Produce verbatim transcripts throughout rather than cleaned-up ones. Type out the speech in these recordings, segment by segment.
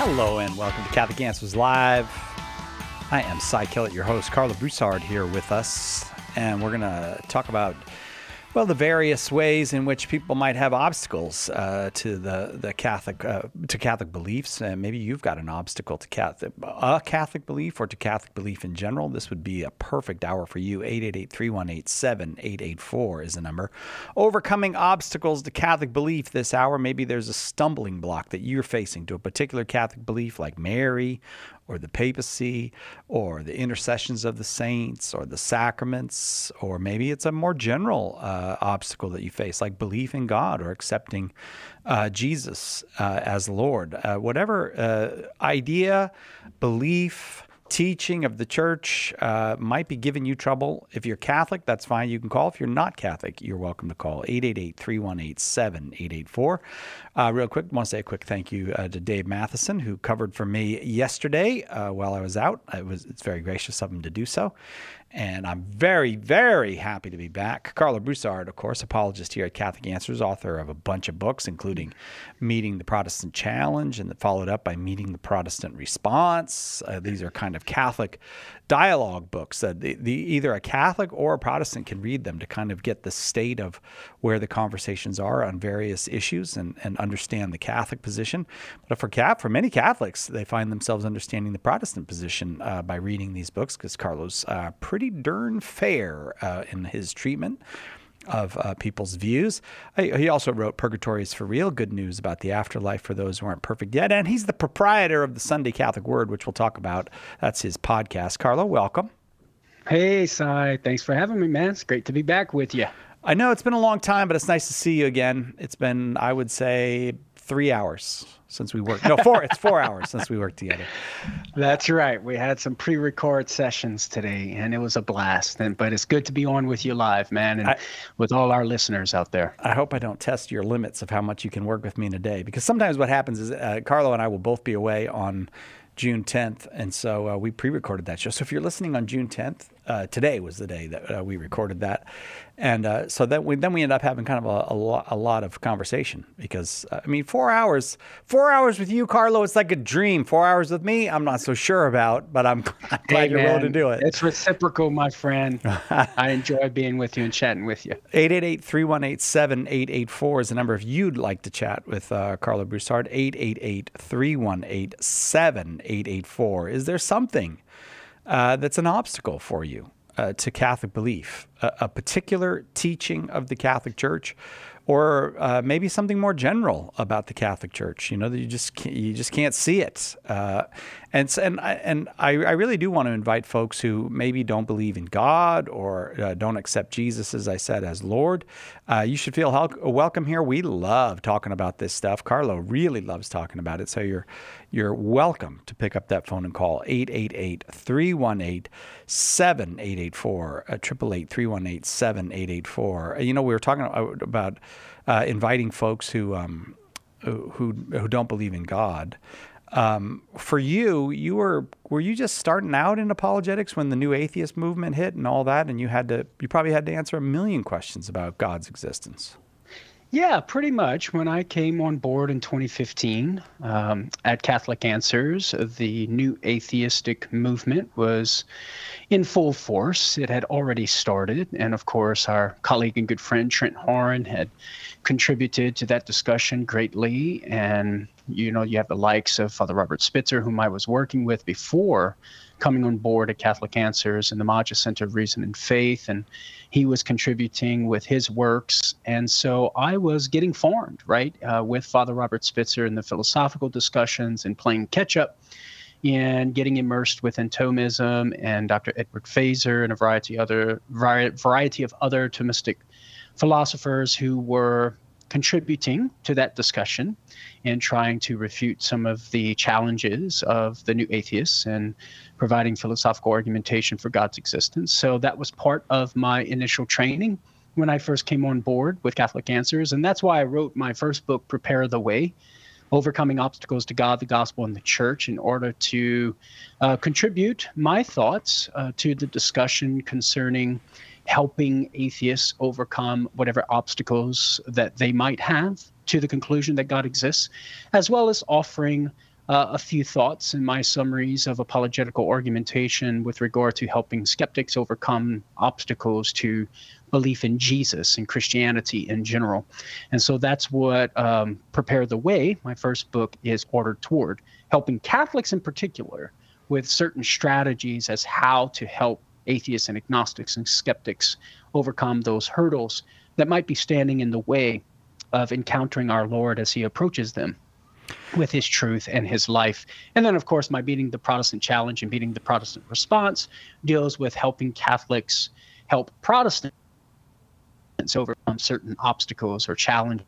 Hello and welcome to Catholic Answers Live. I am Cy Kellett, your host. Carlo Broussard here with us, and we're going to talk about, well, the various ways in which people might have obstacles uh, to the the Catholic uh, to Catholic beliefs. And maybe you've got an obstacle to Catholic a Catholic belief or to Catholic belief in general. This would be a perfect hour for you. eight eight eight, three one eight, seven eight eight four is the number. Overcoming obstacles to Catholic belief this hour. Maybe there's a stumbling block that you're facing to a particular Catholic belief, like Mary, or the papacy, or the intercessions of the saints, or the sacraments, or maybe it's a more general uh, obstacle that you face, like belief in God or accepting uh, Jesus uh, as Lord. Uh, whatever uh, idea, belief, teaching of the church uh, might be giving you trouble. If you're Catholic, that's fine. You can call. If you're not Catholic, you're welcome to call eight eight eight, three one eight, seven eight eight four. Uh, real quick, I want to say a quick thank you uh, to Dave Matheson, who covered for me yesterday uh, while I was out. It was, it's very gracious of him to do so. And I'm very, very happy to be back. Carlo Broussard, of course, apologist here at Catholic Answers, author of a bunch of books, including Meeting the Protestant Challenge, and followed up by Meeting the Protestant Response. Uh, these are kind of Catholic dialogue books. Uh, the, the, either a Catholic or a Protestant can read them to kind of get the state of where the conversations are on various issues and, and understand the Catholic position. But for, for many Catholics, they find themselves understanding the Protestant position uh, by reading these books, because Carlo's uh, pretty darn fair uh, in his treatment of uh, people's views. I, he also wrote Purgatory is for Real, Good News About the Afterlife for Those Who Aren't Perfect Yet. And he's the proprietor of the Sunday Catholic Word, which we'll talk about. That's his podcast. Carlo, welcome. Hey, Cy. Thanks for having me, man. It's great to be back with you. I know it's been a long time, but it's nice to see you again. It's been, I would say, three hours since we worked. No, four. It's four hours since we worked together. That's right. We had some pre-record sessions today, and it was a blast. And but it's good to be on with you live, man, and I, with all our listeners out there. I hope I don't test your limits of how much you can work with me in a day, because sometimes what happens is uh, Carlo and I will both be away on June tenth, and so uh, we pre-recorded that show. So if you're listening on June tenth, uh, today was the day that uh, we recorded that, and uh, so that we, then we end up having kind of a, a, lot, a lot of conversation, because uh, I mean, four hours, four hours with you, Carlo, it's like a dream. Four hours with me, I'm not so sure about, but I'm, I'm glad hey, you're man, willing to do it. It's reciprocal, my friend. I enjoy being with you and chatting with you. eight eight eight, three one eight, seven eight eight four is the number if you'd like to chat with uh, Carlo Broussard. eight eight eight, three one eight, seven eight eight four. Is there something uh, that's an obstacle for you uh, to Catholic belief, a, a particular teaching of the Catholic Church, or uh, maybe something more general about the Catholic Church? You know, that you just can't, you just can't see it. Uh, and and I, and I, I really do want to invite folks who maybe don't believe in God or uh, don't accept Jesus, as I said, as Lord. Uh, you should feel hel- welcome here. We love talking about this stuff. Carlo really loves talking about it. So you're you're welcome to pick up that phone and call eight eight eight, three one eight, seven eight eight four, eight eight eight, three one eight, seven eight eight four. You know, we were talking about uh, inviting folks who um, who who don't believe in God. Um, for you, you were were you just starting out in apologetics when the new atheist movement hit and all that, and you had to you probably had to answer a million questions about God's existence? Yeah, pretty much. When I came on board in twenty fifteen um, at Catholic Answers, the new atheistic movement was in full force. It had already started. And of course, our colleague and good friend Trent Horan had contributed to that discussion greatly. And, you know, you have the likes of Father Robert Spitzer, whom I was working with before coming on board at Catholic Answers and the Maggia Center of Reason and Faith, and he was contributing with his works. And so I was getting formed, right, uh, with Father Robert Spitzer in the philosophical discussions and playing catch-up and getting immersed within Thomism and Doctor Edward Fazer and a variety other variety of other Thomistic philosophers who were contributing to that discussion and trying to refute some of the challenges of the new atheists and providing philosophical argumentation for God's existence. So that was part of my initial training when I first came on board with Catholic Answers. And that's why I wrote my first book, Prepare the Way, Overcoming Obstacles to God, the Gospel, and the Church, in order to uh, contribute my thoughts uh, to the discussion concerning helping atheists overcome whatever obstacles that they might have to the conclusion that God exists, as well as offering uh, a few thoughts in my summaries of apologetical argumentation with regard to helping skeptics overcome obstacles to belief in Jesus and Christianity in general. And so that's what um, Prepare the Way, my first book, is ordered toward, helping Catholics in particular with certain strategies as how to help atheists and agnostics and skeptics overcome those hurdles that might be standing in the way of encountering our Lord as he approaches them with his truth and his life. And then, of course, my Beating the Protestant Challenge and Beating the Protestant Response deals with helping Catholics help Protestants overcome certain obstacles or challenges.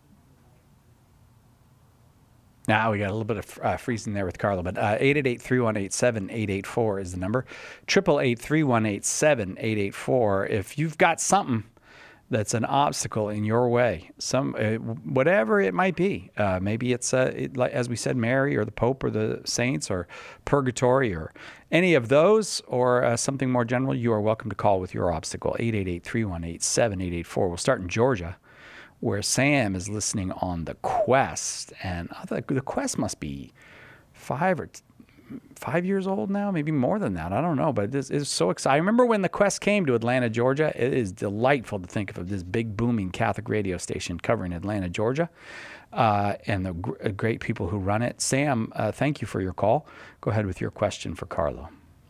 Now we got a little bit of uh, freezing there with Carlo, but uh, eight eight eight, three one eight, seven eight eight four is the number. eight eight eight, three one eight, seven eight eight four. If you've got something that's an obstacle in your way, some uh, whatever it might be, uh, maybe it's, uh, it, like, as we said, Mary or the Pope or the saints or purgatory or any of those, or uh, something more general, you are welcome to call with your obstacle. eight eight eight, three one eight, seven eight eight four. We'll start in Georgia, where Sam is listening on the Quest, and I thought the Quest must be five or t- five years old now, maybe more than that. I don't know, but this is so exciting. I remember when the Quest came to Atlanta, Georgia. It is delightful to think of this big, booming Catholic radio station covering Atlanta, Georgia, uh, and the gr- great people who run it. Sam, uh, thank you for your call. Go ahead with your question for Carlo.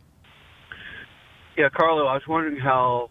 Yeah, Carlo, I was wondering how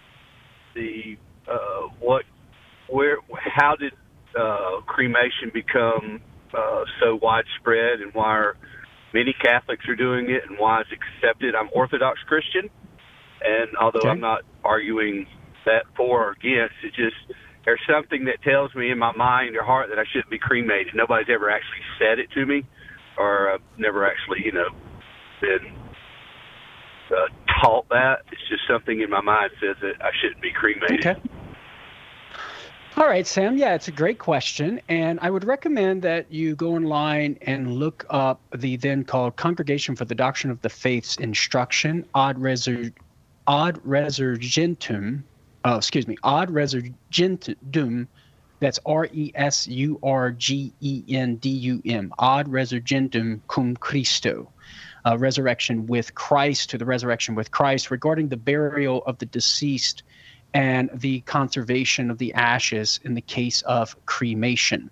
the uh, what. Where, how did uh, cremation become uh, so widespread, and why are many Catholics are doing it, and why it's accepted? I'm Orthodox Christian, and although okay. I'm not arguing that for or against, it just there's something that tells me in my mind or heart that I shouldn't be cremated. Nobody's ever actually said it to me, or I've never actually, you know, been uh, taught that. It's just something in my mind says that I shouldn't be cremated. Okay. All right, Sam. Yeah, it's a great question. And I would recommend that you go online and look up the then called Congregation for the Doctrine of the Faith's instruction, Ad, Resur- Ad Resurgentum, oh, excuse me, Ad Resurgentum, that's R E S U R G E N D U M, Ad Resurgentum cum Christo, uh, resurrection with Christ, to the resurrection with Christ, regarding the burial of the deceased and the conservation of the ashes in the case of cremation.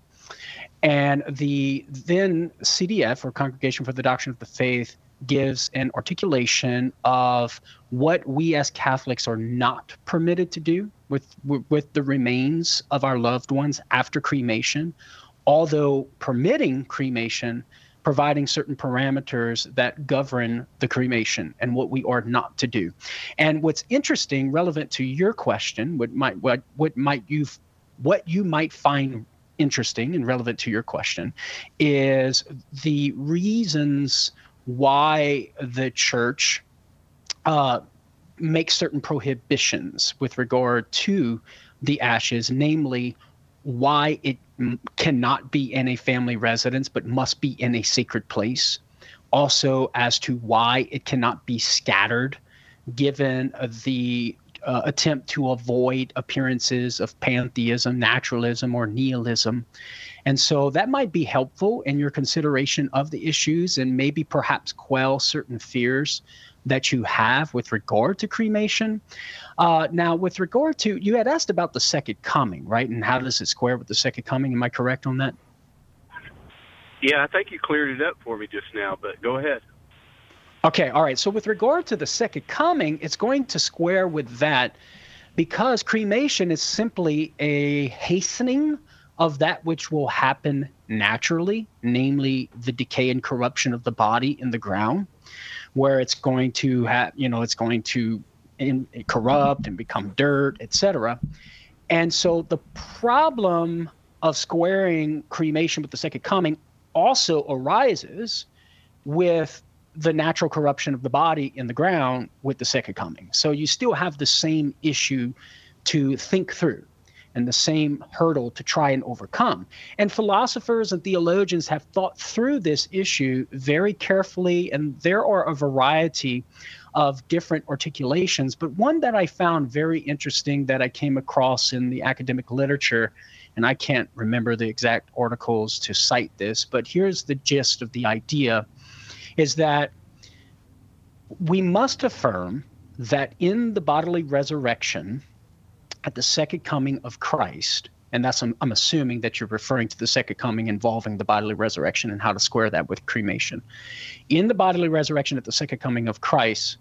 And the then C D F, or Congregation for the Doctrine of the Faith, gives an articulation of what we as Catholics are not permitted to do with with the remains of our loved ones after cremation, although permitting cremation, providing certain parameters that govern the cremation and what we are not to do. And what's interesting, relevant to your question, what might what what might you what you might find interesting and relevant to your question, is the reasons why the church uh, makes certain prohibitions with regard to the ashes, namely why it cannot be in a family residence but must be in a sacred place. Also, as to why it cannot be scattered, given the uh, attempt to avoid appearances of pantheism, naturalism, or nihilism. And so that might be helpful in your consideration of the issues, and maybe perhaps quell certain fears that you have with regard to cremation. Uh, now, with regard to, you had asked about the second coming, right? And how does it square with the second coming? Am I correct on that? Yeah, I think you cleared it up for me just now, but go ahead. Okay, all right. So with regard to the second coming, it's going to square with that, because cremation is simply a hastening of that which will happen naturally, namely the decay and corruption of the body in the ground, where it's going to have, you know, it's going to in, corrupt and become dirt, et cetera. And so the problem of squaring cremation with the second coming also arises with the natural corruption of the body in the ground with the second coming. So you still have the same issue to think through. and the same hurdle to try and overcome. And philosophers and theologians have thought through this issue very carefully, and there are a variety of different articulations. But one that I found very interesting that I came across in the academic literature, and I can't remember the exact articles to cite this, but here's the gist of the idea, is that we must affirm that in the bodily resurrection, at the second coming of Christ, and that's I'm, I'm assuming that you're referring to the second coming involving the bodily resurrection and how to square that with cremation. In the bodily resurrection at the second coming of Christ,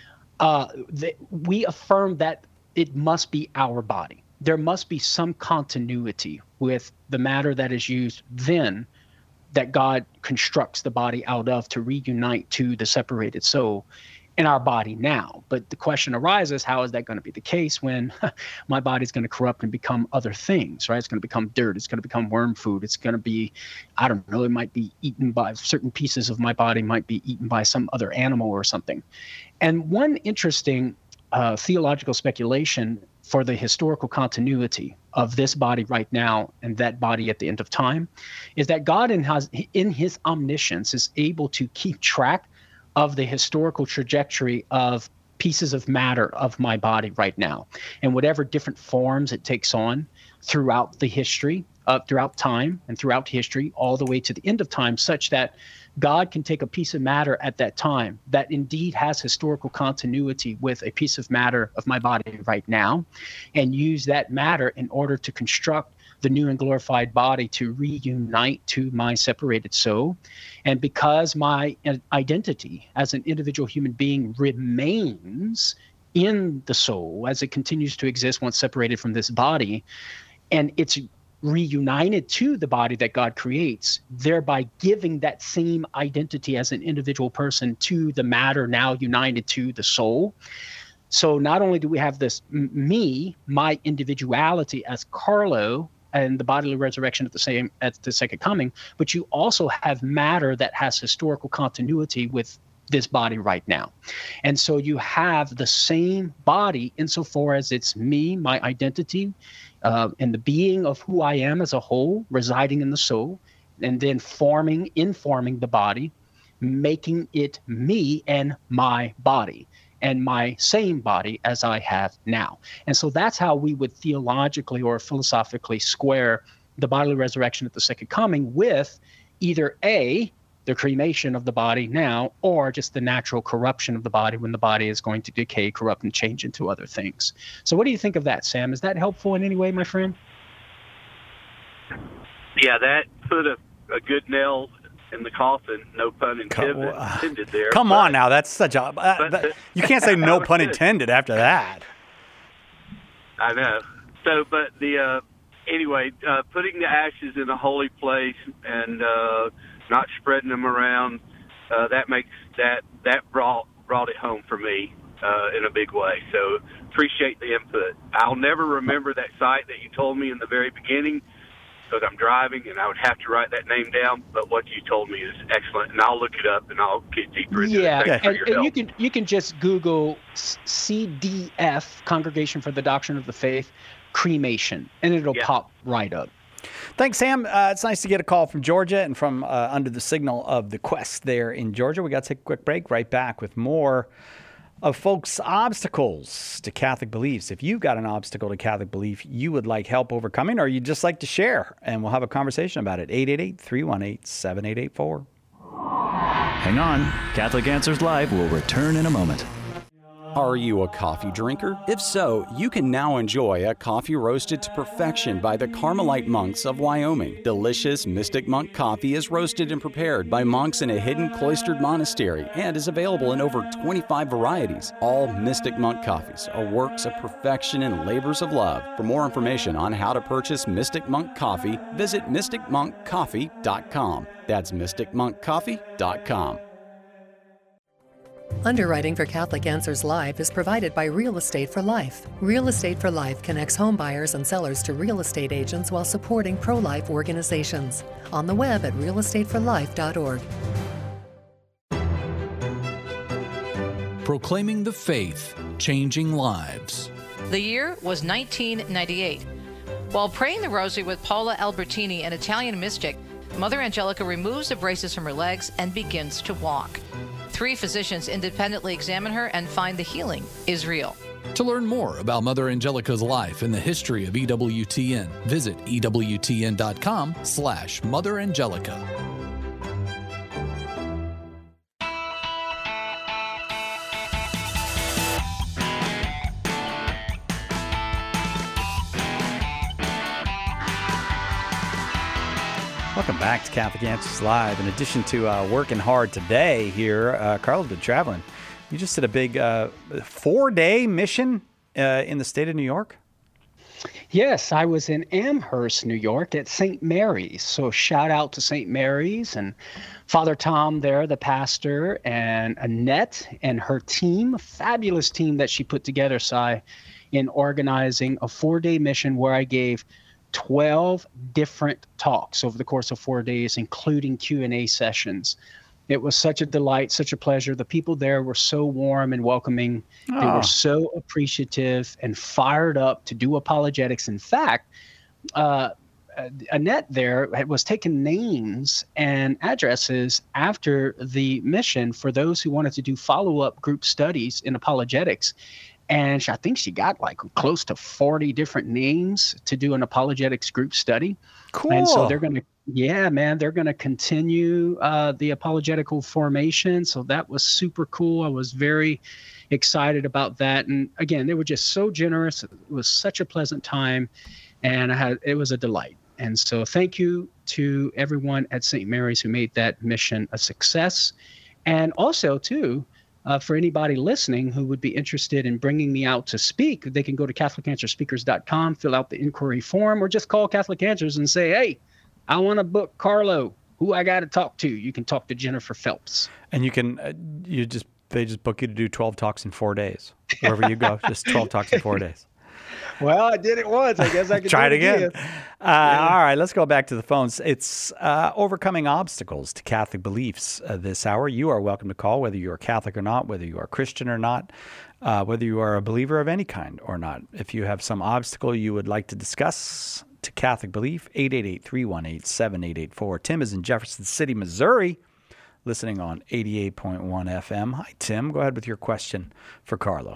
uh, the, we affirm that it must be our body. There must be some continuity with the matter that is used then that God constructs the body out of to reunite to the separated soul in our body now. But the question arises, how is that going to be the case when my body's going to corrupt and become other things, right? It's going to become dirt. It's going to become worm food. It's going to be, I don't know, it might be eaten by certain pieces of my body, might be eaten by some other animal or something. And one interesting uh, theological speculation for the historical continuity of this body right now and that body at the end of time is that God in his, in his omniscience is able to keep track of the historical trajectory of pieces of matter of my body right now, and whatever different forms it takes on throughout the history, uh, throughout time and throughout history, all the way to the end of time, such that God can take a piece of matter at that time that indeed has historical continuity with a piece of matter of my body right now, and use that matter in order to construct the new and glorified body to reunite to my separated soul. And because my identity as an individual human being remains in the soul as it continues to exist once separated from this body, and it's reunited to the body that God creates, thereby giving that same identity as an individual person to the matter now united to the soul. So not only do we have this me, my individuality as Carlo, and the bodily resurrection at the same at the second coming, but you also have matter that has historical continuity with this body right now. And so you have the same body insofar as it's me, my identity, uh, and the being of who I am as a whole residing in the soul, and then forming, informing the body, making it me and my body, and my same body as I have now. And so that's how we would theologically or philosophically square the bodily resurrection at the second coming with either A, the cremation of the body now, or just the natural corruption of the body when the body is going to decay, corrupt, and change into other things. So what do you think of that, Sam? Is that helpful in any way, my friend? Yeah, that put a, a good nail in the coffin, no pun intended, Come, intended there. Come but, on now, that's such a... Uh, but, that, you can't say no pun intended after that. I know. So, but the... Uh, anyway, uh, putting the ashes in a holy place and uh, not spreading them around, uh, that makes that... That brought, brought it home for me uh, in a big way. So, appreciate the input. I'll never remember that site that you told me in the very beginning, because I'm driving and I would have to write that name down. But what you told me is excellent, and I'll look it up and I'll get deeper into yeah, it. Thanks and, for your and help. you can you can just Google C D F, Congregation for the Doctrine of the Faith, cremation, and it'll yeah. pop right up. Thanks, Sam. Uh, it's nice to get a call from Georgia and from uh, under the signal of the Quest there in Georgia. We got to take a quick break. Right back with more of folks' obstacles to Catholic beliefs. If you've got an obstacle to Catholic belief you would like help overcoming, or you'd just like to share, and we'll have a conversation about it. eight eight eight, three one eight, seven eight eight four. Hang on. Catholic Answers Live will return in a moment. Are you a coffee drinker? If so, you can now enjoy a coffee roasted to perfection by the Carmelite monks of Wyoming. Delicious Mystic Monk coffee is roasted and prepared by monks in a hidden cloistered monastery and is available in over twenty-five varieties. All Mystic Monk coffees are works of perfection and labors of love. For more information on how to purchase Mystic Monk coffee, visit mystic monk coffee dot com. That's mystic monk coffee dot com. Underwriting for Catholic Answers Live is provided by Real Estate for Life. Real Estate for Life connects home buyers and sellers to real estate agents while supporting pro-life organizations. On the web at real estate for life dot org. Proclaiming the faith, changing lives. The year was nineteen ninety-eight. While praying the rosary with Paula Albertini, an Italian mystic, Mother Angelica removes the braces from her legs and begins to walk. Three physicians independently examine her and find the healing is real. To learn more about Mother Angelica's life and the history of E W T N, visit ewtn.com slash Mother Angelica. Welcome back to Catholic Answers Live. In addition to uh, working hard today here, uh, Carla's been traveling. You just did a big uh, four-day mission uh, in the state of New York? Yes, I was in Amherst, New York at Saint Mary's. So shout out to Saint Mary's and Father Tom there, the pastor, and Annette and her team, a fabulous team that she put together, Si, in organizing a four-day mission where I gave twelve different talks over the course of four days, including Q and A sessions. It was such a delight, such a pleasure. The people there were so warm and welcoming. Oh. They were so appreciative and fired up to do apologetics. In fact, uh, Annette there was taking names and addresses after the mission for those who wanted to do follow-up group studies in apologetics. And I think she got like close to forty different names to do an apologetics group study. Cool. And so they're going to, yeah, man, they're going to continue uh, the apologetical formation. So that was super cool. I was very excited about that. And again, they were just so generous. It was such a pleasant time. And I had, it was a delight. And so thank you to everyone at Saint Mary's who made that mission a success. And also, too, Uh, for anybody listening who would be interested in bringing me out to speak, they can go to catholic answer speakers dot com, fill out the inquiry form, or just call Catholic Answers and say, hey, I want to book Carlo. Who I got to talk to? You can talk to Jennifer Phelps. And you can, uh, you just, they just book you to do twelve talks in four days. Wherever you go, just twelve talks in four days. Well, I did it once. I guess I can try it again. again. Uh, yeah. All right, let's go back to the phones. It's uh, overcoming obstacles to Catholic beliefs uh, this hour. You are welcome to call, whether you are Catholic or not, whether you are Christian or not, uh, whether you are a believer of any kind or not. If you have some obstacle you would like to discuss to Catholic belief, eight eight eight, three one eight, seven eight eight four. Tim is in Jefferson City, Missouri, listening on eighty-eight point one F M. Hi, Tim. Go ahead with your question for Carlo.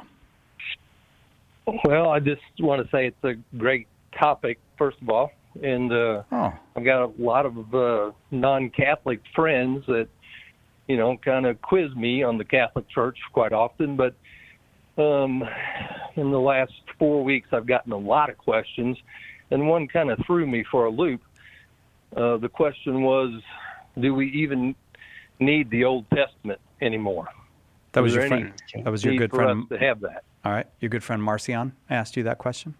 Well, I just want to say it's a great topic, first of all. And uh, oh. I've got a lot of uh, non-Catholic friends that, you know, kind of quiz me on the Catholic Church quite often. But um, in the last four weeks, I've gotten a lot of questions. And one kind of threw me for a loop. Uh, the question was, do we even need the Old Testament anymore? That was your friend. That was your good friend. Us to have that. All right. Your good friend Marcion asked you that question?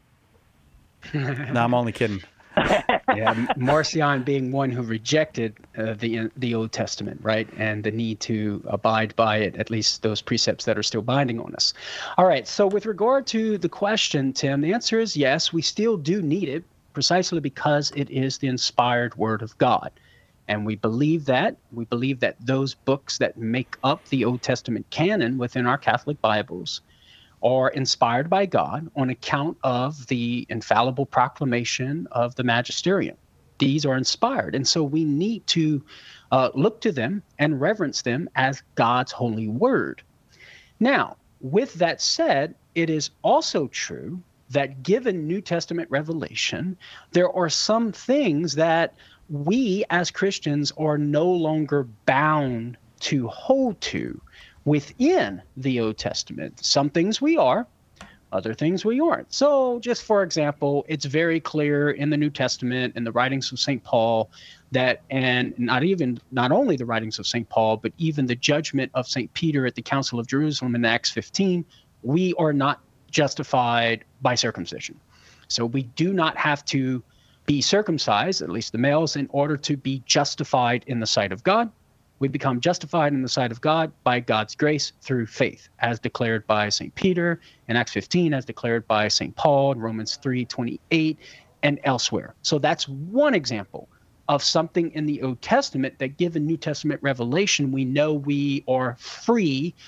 No, I'm only kidding. Yeah, Marcion being one who rejected uh, the the Old Testament, right? And the need to abide by it, at least those precepts that are still binding on us. All right. So with regard to the question, Tim, the answer is yes, we still do need it, precisely because it is the inspired word of God. And we believe that. We believe that those books that make up the Old Testament canon within our Catholic Bibles are inspired by God on account of the infallible proclamation of the magisterium. These are inspired. And so we need to uh, look to them and reverence them as God's holy word. Now, with that said, it is also true that given New Testament revelation, there are some things that we as Christians are no longer bound to hold to within the Old Testament. Some things we are, other things we aren't. So just for example, it's very clear in the New Testament, in the writings of Saint Paul, that, and not even, not only the writings of Saint Paul, but even the judgment of Saint Peter at the Council of Jerusalem in Acts fifteen, we are not justified by circumcision. So we do not have to be circumcised, at least the males, in order to be justified in the sight of God. We become justified in the sight of God by God's grace through faith, as declared by Saint Peter in Acts fifteen, as declared by Saint Paul in Romans three twenty-eight, and elsewhere. So that's one example of something in the Old Testament that, given New Testament revelation, we know we are free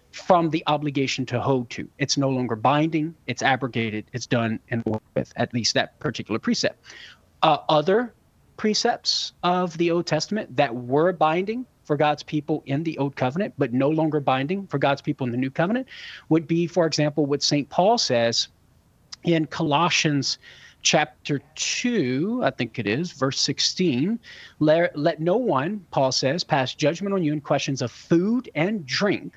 from the obligation to hold to. It's no longer binding. It's abrogated. It's done and over with, at least that particular precept. Uh, other precepts of the Old Testament that were binding for God's people in the Old Covenant, but no longer binding for God's people in the New Covenant, would be, for example, what Saint Paul says in Colossians chapter two, I think it is, verse sixteen. Let, let no one, Paul says, pass judgment on you in questions of food and drink.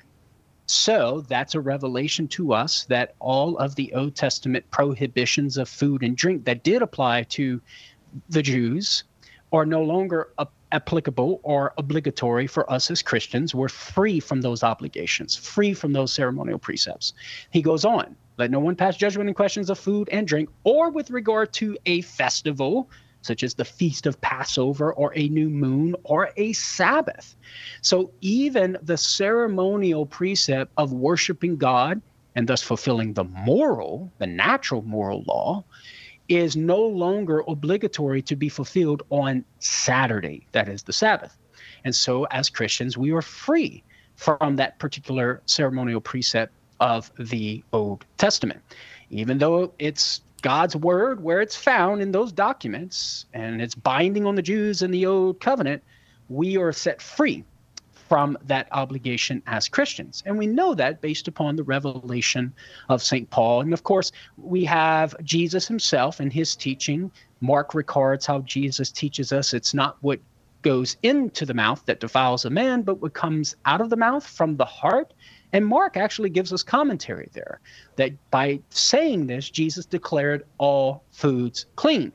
So that's a revelation to us that all of the Old Testament prohibitions of food and drink that did apply to the Jews are no longer a- applicable or obligatory for us as Christians. We're free from those obligations, free from those ceremonial precepts. He goes on, let no one pass judgment in questions of food and drink, or with regard to a festival, such as the Feast of Passover or a new moon or a Sabbath. So even the ceremonial precept of worshiping God and thus fulfilling the moral, the natural moral law, is no longer obligatory to be fulfilled on Saturday, that is the Sabbath. And so as Christians, we are free from that particular ceremonial precept of the Old Testament, even though it's God's word where it's found in those documents and it's binding on the Jews in the Old Covenant. We are set free from that obligation as Christians. And we know that based upon the revelation of Saint Paul. And of course, we have Jesus himself and his teaching. Mark records how Jesus teaches us it's not what goes into the mouth that defiles a man, but what comes out of the mouth from the heart. And Mark actually gives us commentary there that by saying this, Jesus declared all foods clean.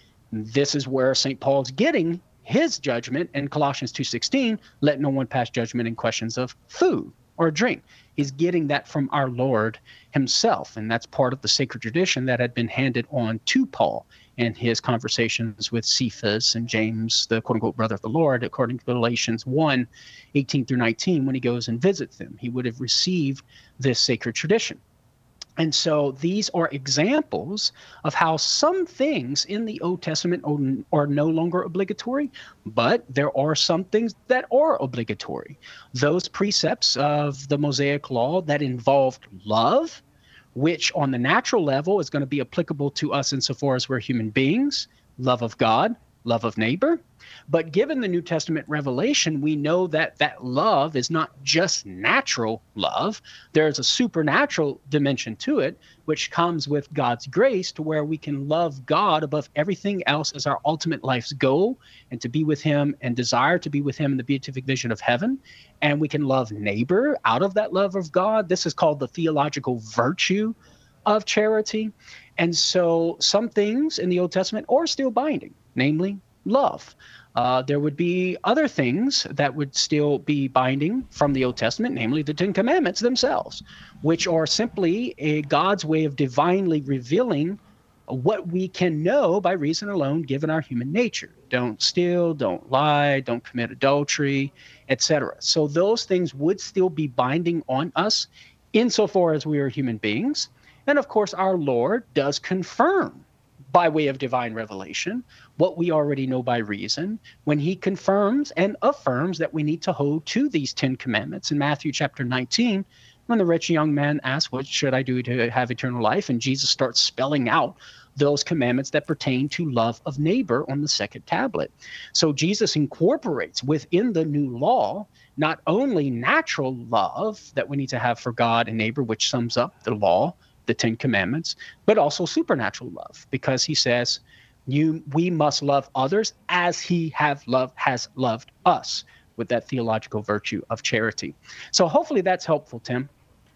This is where Saint Paul's getting his judgment in Colossians two sixteen, let no one pass judgment in questions of food or drink. He's getting that from our Lord himself, and that's part of the sacred tradition that had been handed on to Paul in his conversations with Cephas and James, the quote-unquote brother of the Lord, according to Galatians one, eighteen through nineteen, when he goes and visits them. He would have received this sacred tradition. And so these are examples of how some things in the Old Testament are no longer obligatory, but there are some things that are obligatory. Those precepts of the Mosaic Law that involved love, which on the natural level is going to be applicable to us insofar as we're human beings, love of God, love of neighbor. But given the New Testament revelation, we know that that love is not just natural love. There's a supernatural dimension to it, which comes with God's grace to where we can love God above everything else as our ultimate life's goal and to be with him and desire to be with him in the beatific vision of heaven. And we can love neighbor out of that love of God. This is called the theological virtue of charity. And so some things in the Old Testament are still binding, namely love. Uh, there would be other things that would still be binding from the Old Testament, namely the Ten Commandments themselves, which are simply a God's way of divinely revealing what we can know by reason alone, given our human nature. Don't steal, don't lie, don't commit adultery, et cetera. So those things would still be binding on us insofar as we are human beings. And of course, our Lord does confirm by way of divine revelation what we already know by reason when he confirms and affirms that we need to hold to these Ten Commandments. In Matthew chapter nineteen, when the rich young man asks, what should I do to have eternal life? And Jesus starts spelling out those commandments that pertain to love of neighbor on the second tablet. So Jesus incorporates within the new law not only natural love that we need to have for God and neighbor, which sums up the law, the Ten Commandments, but also supernatural love, because he says, "You, we must love others as he have loved has loved us," with that theological virtue of charity. So hopefully that's helpful, Tim.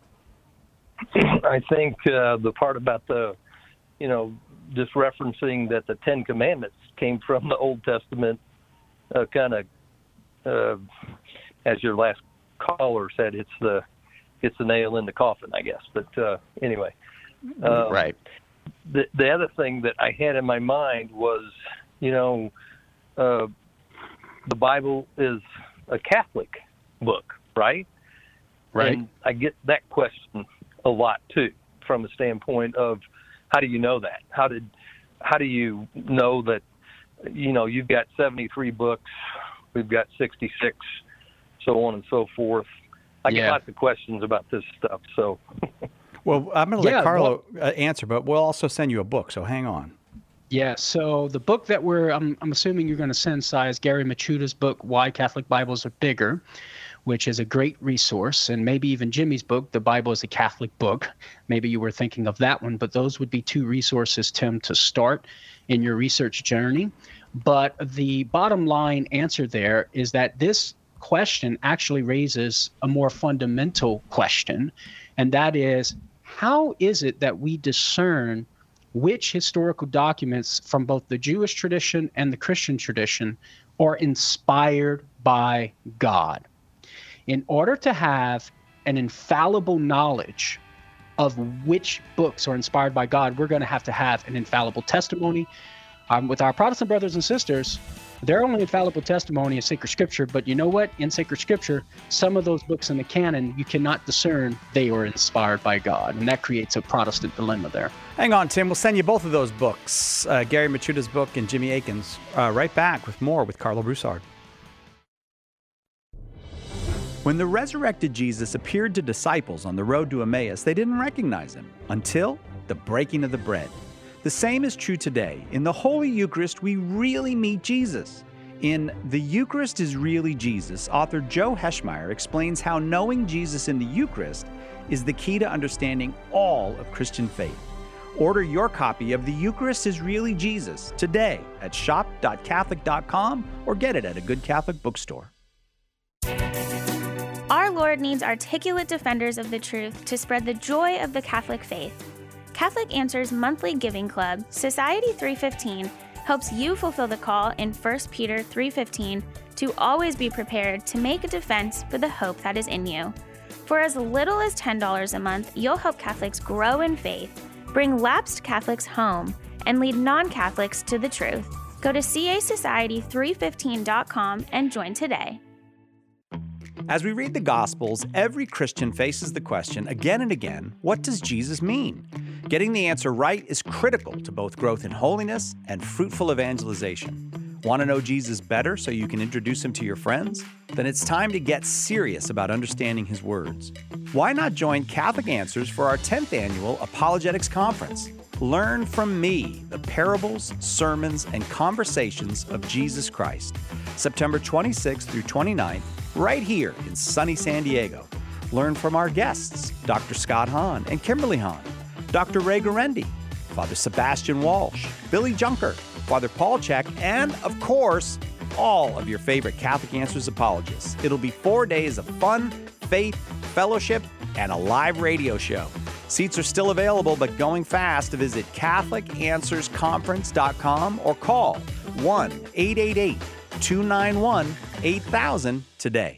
I think uh, the part about the, you know, just referencing that the Ten Commandments came from the Old Testament, uh, kind of, uh, as your last caller said, it's the it's the nail in the coffin, I guess. But uh, anyway. Um, right. The, the other thing that I had in my mind was, you know, uh, the Bible is a Catholic book, right? Right. And I get that question a lot, too, from a standpoint of how do you know that? How did, how do you know that, you know, you've got seventy-three books, we've got sixty-six, so on and so forth. I Yeah. get lots of questions about this stuff. So, Well, I'm going to let Yeah, Carlo uh, answer, but we'll also send you a book, so hang on. Yeah, so the book that we're, I'm, I'm assuming you're going to send, Si, is Gary Michuda's book, Why Catholic Bibles Are Bigger, which is a great resource, and maybe even Jimmy's book, The Bible is a Catholic Book. Maybe you were thinking of that one, but those would be two resources, Tim, to start in your research journey. But the bottom line answer there is that this question actually raises a more fundamental question, and that is, how is it that we discern which historical documents from both the Jewish tradition and the Christian tradition are inspired by God? In order to have an infallible knowledge of which books are inspired by God, we're going to have to have an infallible testimony. Um, with our Protestant brothers and sisters, their only infallible testimony is sacred scripture. But you know what? In sacred scripture, some of those books in the canon, you cannot discern they were inspired by God. And that creates a Protestant dilemma there. Hang on, Tim. We'll send you both of those books, uh, Gary Michuda's book and Jimmy Akin's. Uh, right back with more with Carlo Broussard. When the resurrected Jesus appeared to disciples on the road to Emmaus, they didn't recognize him until the breaking of the bread. The same is true today. In the Holy Eucharist, we really meet Jesus. In The Eucharist is Really Jesus, author Joe Heschmeyer explains how knowing Jesus in the Eucharist is the key to understanding all of Christian faith. Order your copy of The Eucharist is Really Jesus today at shop dot catholic dot com or get it at a good Catholic bookstore. Our Lord needs articulate defenders of the truth to spread the joy of the Catholic faith. Catholic Answers monthly giving club, Society three fifteen, helps you fulfill the call in First Peter three fifteen to always be prepared to make a defense for the hope that is in you. For as little as ten dollars a month, you'll help Catholics grow in faith, bring lapsed Catholics home, and lead non-Catholics to the truth. Go to c a society three fifteen dot com and join today. As we read the Gospels, every Christian faces the question again and again, what does Jesus mean? Getting the answer right is critical to both growth in holiness and fruitful evangelization. Want to know Jesus better so you can introduce him to your friends? Then it's time to get serious about understanding his words. Why not join Catholic Answers for our tenth annual Apologetics Conference? Learn from me the parables, sermons, and conversations of Jesus Christ. September twenty-sixth through twenty-ninth, right here in sunny San Diego. Learn from our guests, Doctor Scott Hahn and Kimberly Hahn, Doctor Ray Garendi, Father Sebastian Walsh, Billy Junker, Father Paul Check, and, of course, all of your favorite Catholic Answers apologists. It'll be four days of fun, faith, fellowship, and a live radio show. Seats are still available, but going fast to visit catholic answers conference dot com or call one eight eight eight, two nine one, eight thousand today.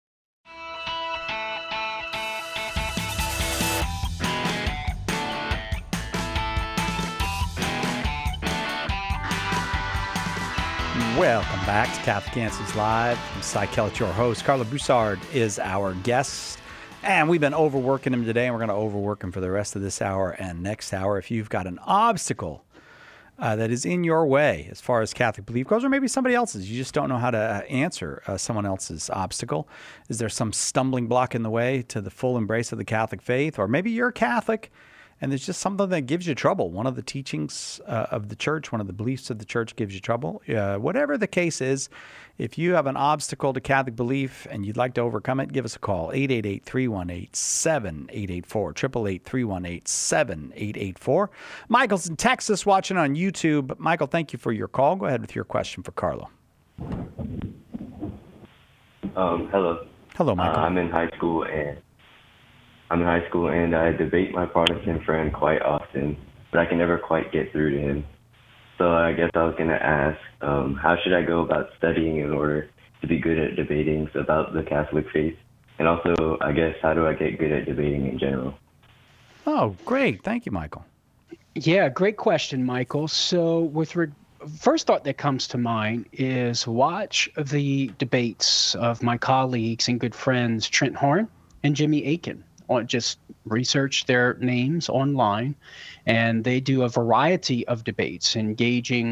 Welcome back to Catholic Answers Live. I'm Cy Kellett, your host. Carlo Broussard is our guest, and we've been overworking him today, and we're going to overwork him for the rest of this hour and next hour. If you've got an obstacle uh, that is in your way as far as Catholic belief goes, or maybe somebody else's, you just don't know how to uh, answer uh, someone else's obstacle. Is there some stumbling block in the way to the full embrace of the Catholic faith? Or maybe you're Catholic, and there's just something that gives you trouble. One of the teachings uh, of the church, one of the beliefs of the church gives you trouble. Uh, whatever the case is, if you have an obstacle to Catholic belief and you'd like to overcome it, give us a call, eight eight eight, three one eight, seven eight eight four, eight eight eight, three one eight, seven eight eight four. Michael's in Texas watching on YouTube. Michael, thank you for your call. Go ahead with your question for Carlo. Um, hello. Hello, Michael. Uh, I'm in high school and I'm in high school and I debate my Protestant friend quite often, but I can never quite get through to him. So I guess I was going to ask, um, how should I go about studying in order to be good at debating about the Catholic faith? And also, I guess, how do I get good at debating in general? Oh, great. Thank you, Michael. Yeah, great question, Michael. So with re- first thought that comes to mind is watch the debates of my colleagues and good friends, Trent Horn and Jimmy Akin. On just research their names online, and they do a variety of debates engaging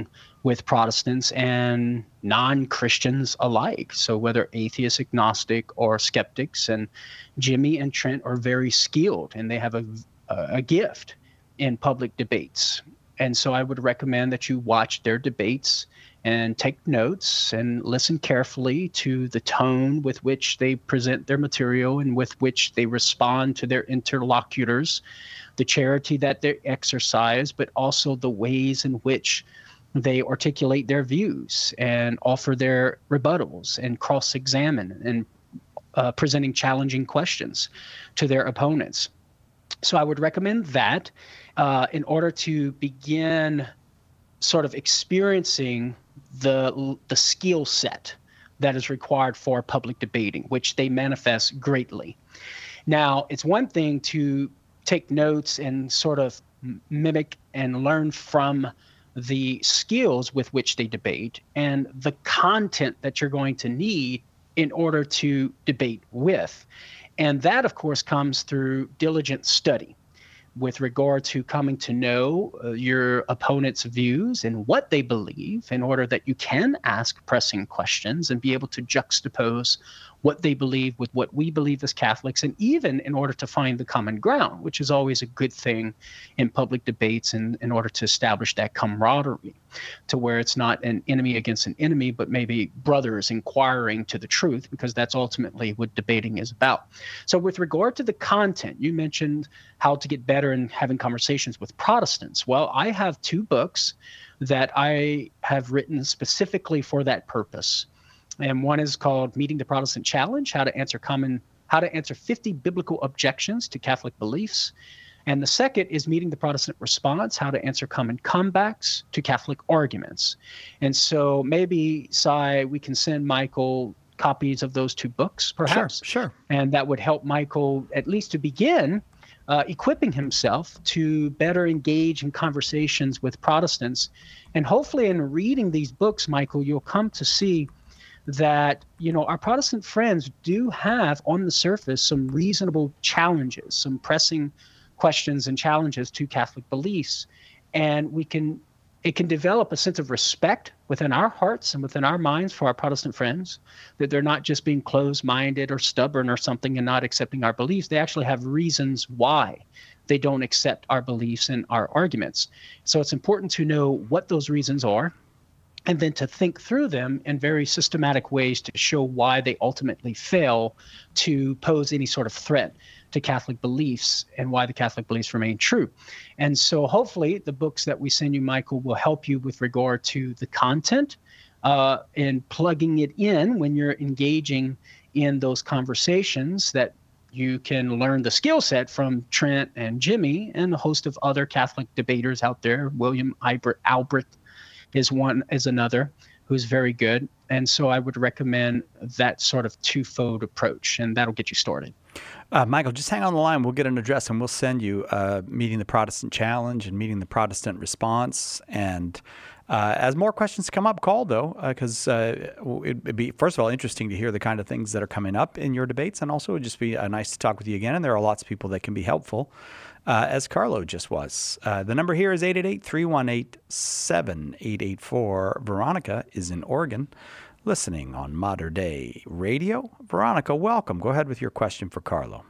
with Protestants and non-Christians alike. So whether atheist, agnostic, or skeptics, and Jimmy and Trent are very skilled, and they have a, a gift in public debates. And so I would recommend that you watch their debates and take notes and listen carefully to the tone with which they present their material and with which they respond to their interlocutors, the charity that they exercise, but also the ways in which they articulate their views and offer their rebuttals and cross-examine and uh, presenting challenging questions to their opponents. So I would recommend that uh, in order to begin sort of experiencing the the skill set that is required for public debating, which they manifest greatly. Now, it's one thing to take notes and sort of mimic and learn from the skills with which they debate and the content that you're going to need in order to debate with. And that, of course, comes through diligent study with regard to coming to know uh, your opponent's views and what they believe in order that you can ask pressing questions and be able to juxtapose what they believe with what we believe as Catholics, and even in order to find the common ground, which is always a good thing in public debates and in order to establish that camaraderie to where it's not an enemy against an enemy, but maybe brothers inquiring to the truth, because that's ultimately what debating is about. So with regard to the content, you mentioned how to get better in having conversations with Protestants. Well, I have two books that I have written specifically for that purpose. And one is called Meeting the Protestant Challenge, how to answer common, how to answer fifty biblical objections to Catholic beliefs. And the second is Meeting the Protestant Response, how to answer common comebacks to Catholic arguments. And so maybe, Cy, we can send Michael copies of those two books, perhaps. Sure, sure. And that would help Michael, at least to begin, uh, equipping himself to better engage in conversations with Protestants. And hopefully in reading these books, Michael, you'll come to see that, you know, our Protestant friends do have on the surface some reasonable challenges, some pressing questions and challenges to Catholic beliefs. And we can, it can develop a sense of respect within our hearts and within our minds for our Protestant friends, that they're not just being closed-minded or stubborn or something and not accepting our beliefs. They actually have reasons why they don't accept our beliefs and our arguments. So it's important to know what those reasons are, and then to think through them in very systematic ways to show why they ultimately fail to pose any sort of threat to Catholic beliefs and why the Catholic beliefs remain true. And so hopefully the books that we send you, Michael, will help you with regard to the content uh, and plugging it in when you're engaging in those conversations, that you can learn the skill set from Trent and Jimmy and a host of other Catholic debaters out there. William Albrecht is one, is another who's very good. And so I would recommend that sort of twofold approach, and that'll get you started. Uh, Michael, just hang on the line. We'll get an address and we'll send you uh, Meeting the Protestant Challenge and Meeting the Protestant Response. And uh, as more questions come up, call, though, because uh, uh, it'd be, first of all, interesting to hear the kind of things that are coming up in your debates. And also it'd just be uh, nice to talk with you again. And there are lots of people that can be helpful. Uh, as Carlo just was. Uh, the number here is eight eight eight, three one eight, seven eight eight four. Veronica is in Oregon, listening on Mater Dei Radio. Veronica, welcome. Go ahead with your question for Carlo.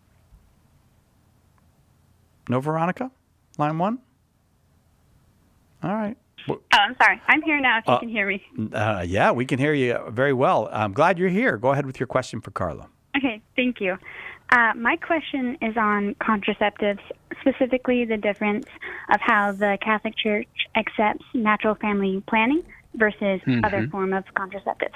No Veronica? Line one? All right. Oh, I'm sorry. I'm here now if you uh, can hear me. Uh, yeah, we can hear you very well. I'm glad you're here. Go ahead with your question for Carlo. Okay, thank you. Uh, my question is on contraceptives, specifically the difference of how the Catholic Church accepts natural family planning versus mm-hmm. other form of contraceptives.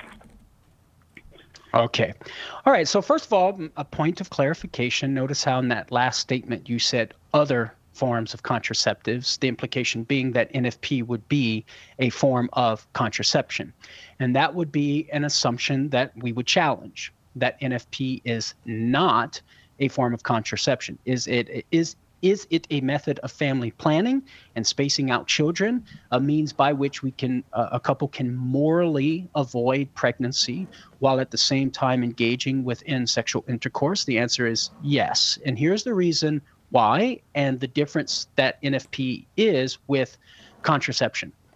Okay. All right. So first of all, a point of clarification. Notice how in that last statement you said other forms of contraceptives, the implication being that N F P would be a form of contraception. And that would be an assumption that we would challenge, that N F P is not a form of contraception. Is it is is it a method of family planning and spacing out children, a means by which we can uh, a couple can morally avoid pregnancy while at the same time engaging within sexual intercourse? The answer is yes. And here's the reason why and the difference that N F P is with contraception.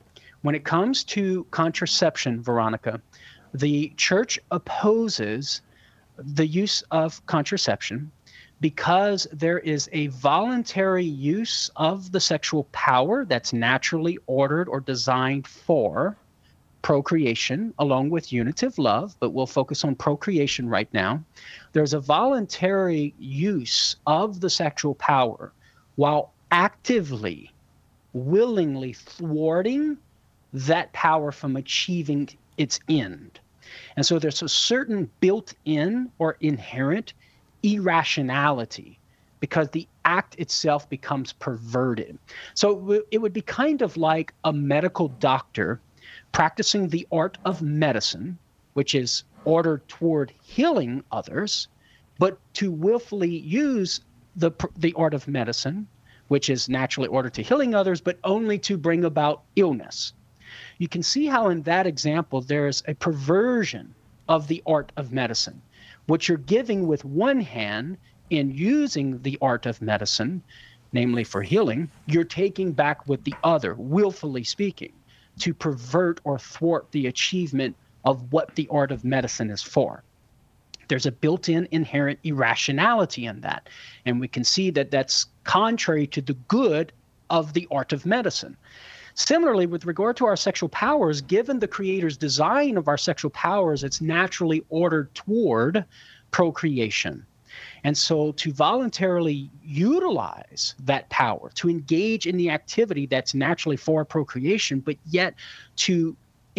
when it comes to contraception, Veronica, the church opposes the use of contraception because there is a voluntary use of the sexual power that's naturally ordered or designed for procreation, along with unitive love, but we'll focus on procreation right now. There's a voluntary use of the sexual power while actively, willingly thwarting that power from achieving its end. And so there's a certain built-in or inherent irrationality because the act itself becomes perverted. So it would be kind of like a medical doctor practicing the art of medicine, which is ordered toward healing others, but to willfully use the the art of medicine, which is naturally ordered to healing others, but only to bring about illness. You can see how in that example there's a perversion of the art of medicine. What you're giving with one hand in using the art of medicine, namely for healing, you're taking back with the other, willfully speaking, to pervert or thwart the achievement of what the art of medicine is for. There's a built-in inherent irrationality in that. And we can see that that's contrary to the good of the art of medicine. Similarly, with regard to our sexual powers, given the Creator's design of our sexual powers, it's naturally ordered toward procreation. And so to voluntarily utilize that power, to engage in the activity that's naturally for procreation, but yet to